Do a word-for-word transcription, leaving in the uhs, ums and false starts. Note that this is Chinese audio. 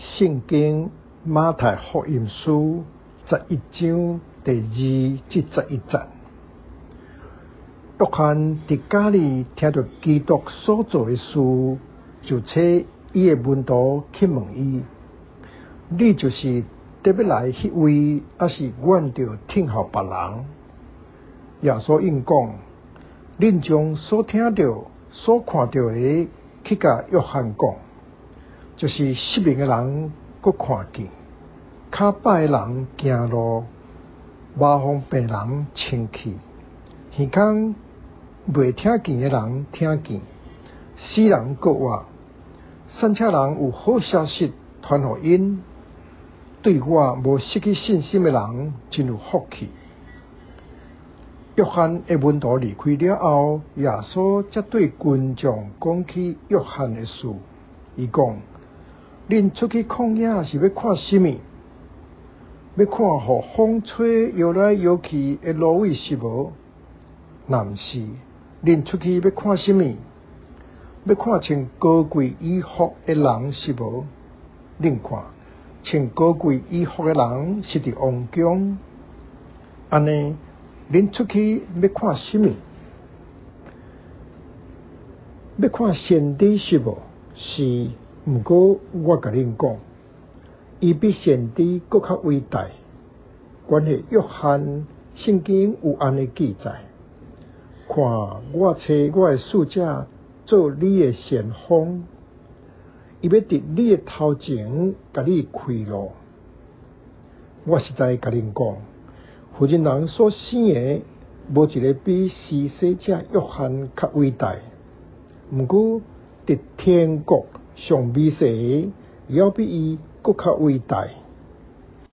圣经马太福音书十一章第二至十一节。约翰伫家里听到基督所做的事，就找伊的门徒去问伊：你就是特别来迄位，还是阮着听候别人？耶稣应讲：恁将所听到、所看到的去甲约翰讲，就是失明的人佫看见，骹歹的人行路，麻风病人清气，耳孔袂听见的人听见，死人佫活，散车人有好消息传互因。对我无失去信心的人真有福气。约翰的门徒离开了后，耶稣才对群众讲起约翰的事。伊讲：恁出去旷野是要看什么？要看互风吹摇来摇去的芦苇是无？若毋是，恁出去要看什么？要看穿高贵衣服的人是无？恁看，穿高贵衣服的人是伫王宫。安尼，恁出去要看什么？要看先知是无？是，毋过我甲恁讲，伊比先知佫较伟大。关于约翰，圣经有安尼记载：看，我找我的使者做你的先锋，伊要伫你的头前甲你开路。我实在甲恁讲，妇人人所生的，无一个比施洗者约翰较伟大。毋过，伫天国上美丽的，也比伊佫较伟大。